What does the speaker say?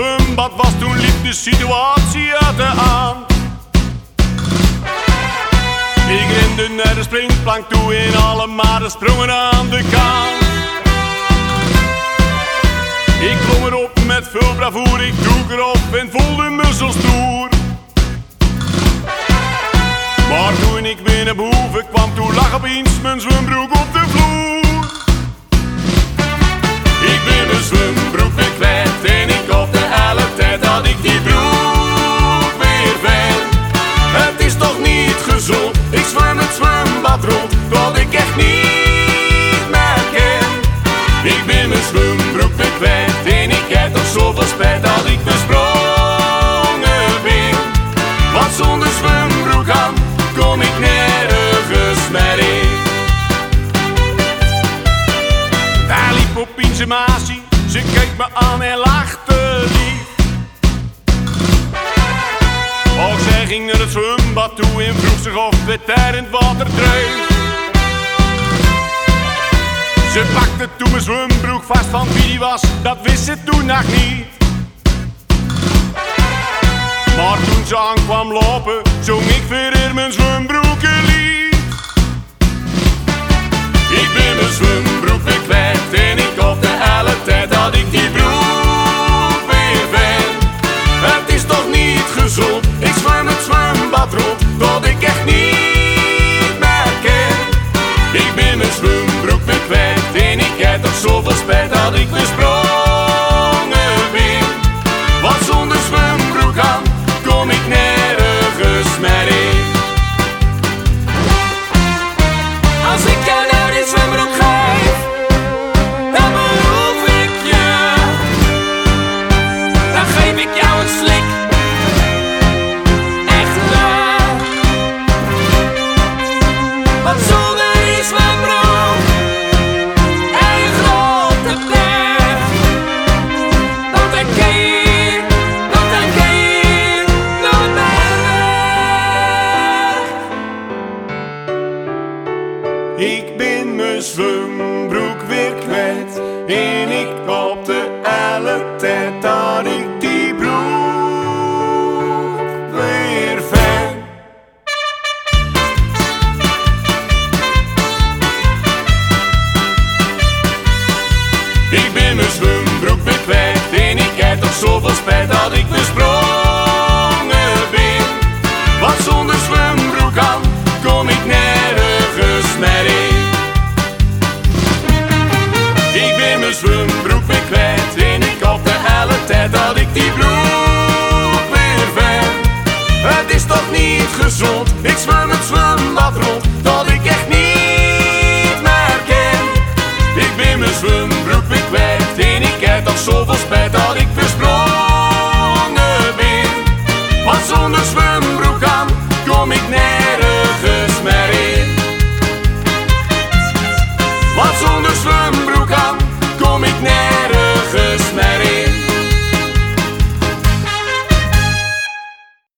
zwembad was, toen liep de situatie uit de hand. Ik rende naar de springplank toe en alle maden sprongen aan de kant. Ik klom erop met veel bravoure, ik dook erop en voelde me zo stoer. Maar toen ik weer naar boven kwam, toen lag opeens mijn zwembroek op de vloer. Ik ben mijn zwembroek weer kwijt en ik op de hele tijd had ik die broek weer ver. Het is toch niet gezond, ik zwem het zwembad rond, wat ik echt niet meer ken. Ik ben mijn zwembroek weer kwijt en ik heb toch zoveel spijt dat ik besprongen ben. Want zonder zwembroek aan kom ik nergens meer in. Daar liep opeens een meisje, ze keek me aan en lachte lief. Och, zij ging naar het zwembad toe en vroeg zich of het daar in het water dreef. Ze pakte toen mijn zwembroek vast, van wie die was, dat wist ze toen nog niet. Maar toen ze aankwam lopen, zong ik weer mijn zwembroekenlied. Ik ben mijn zwembroek weer kwijt en ik op de hele tijd had ik die broek weer ver. Het is toch niet gezond, ik zwem het zwembad rond, tot ik echt niet meer ken. Ik ben mijn zwembroek weer kwijt en ik heb toch zoveel spijt dat ik besprongen ben. Want zonder zwembroek aan kom ik nergens meer in. Als ik jou nou die zwembroek geef, dan beloof ik je, dan geef ik jou een slik. Echt waar. Want zonder die zwembroek en je grote berg, dan denk je hier, dan denk je hier nooit meer weg. Ik ben mijn zwembroek weer kwijt en ik op de hele tijd dat ik die broek weer ver. Ik ben mijn zwembroek weer kwijt en ik heb toch zoveel spijt dat ik besprongen ben. Want zonder zwembroek aan kom ik nergens meer in. Ik ben mijn zwembroek weer kwijt en ik op de hele tijd had ik die broek weer ver. Het is toch niet gezond, ik zwem